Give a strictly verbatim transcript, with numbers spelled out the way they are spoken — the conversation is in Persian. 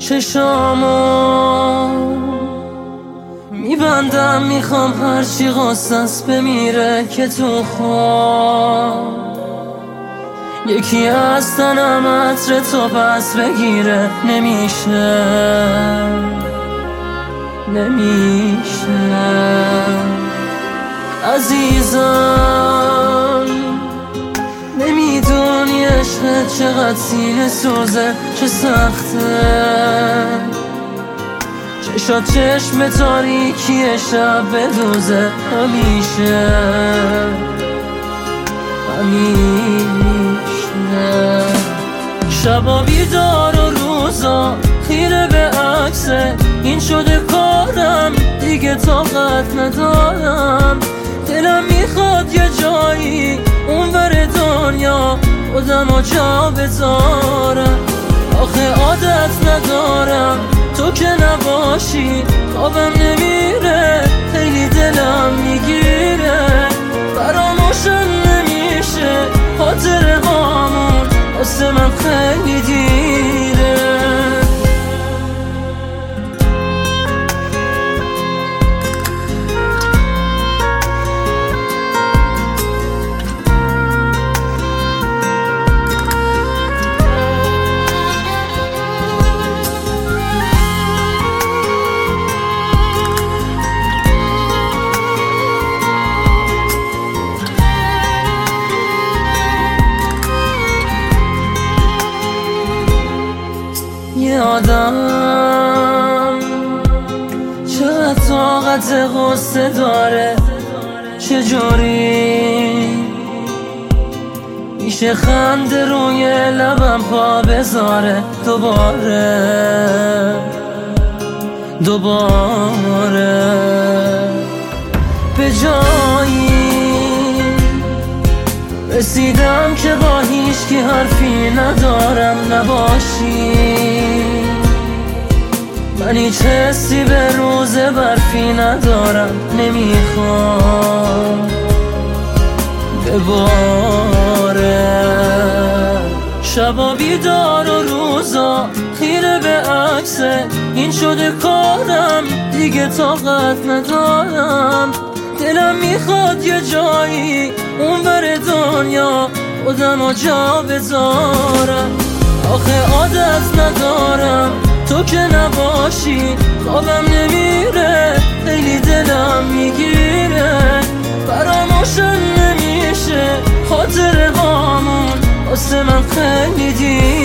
چشامو میبندم، میخوام هرچی غصص بمیره که تو خواب یکی از تنم عطر تو پس بگیره. نمیشه نمیشه عزیزم، نمیدونی عشقت چقدر سینه سوزه، چه سخته چشات چشم تاریکی شب بدوزه. همیشه همیشه شبا بیدار و روزا خیره به عکسه، این شده کارم دیگه طاقت ندارم. دلم میخواد یه جایی اونور دنیا خودمو جا بذارم، آخه عادت ندارم تو که نباشی خوابم نمیره، خیلی دلم میگیره، فراموشم نمیشه خاطره هامون، واسه من خیلی دیره. یه آدم چقدر طاقت غصه داره، چجوری میشه خنده روی لبم پا بذاره. دوباره دوباره به جایی رسیدم که با هیچکی حرفی ندارم نباشی، من هیچ حسی به روز برفی ندارم، نمیخوام بباره. شبا بیدار و روزا خیره به عکسه، این شده کارم دیگه طاقت ندارم. دلم میخواد یه جایی اونور دنیا خودمو جا بذارم، آخه عادت ندارم تو که نباشی خوابم نمیره، خیلی دلم میگیره، فراموشم نمیشه خاطره هامون، واسه من خیلی دیره.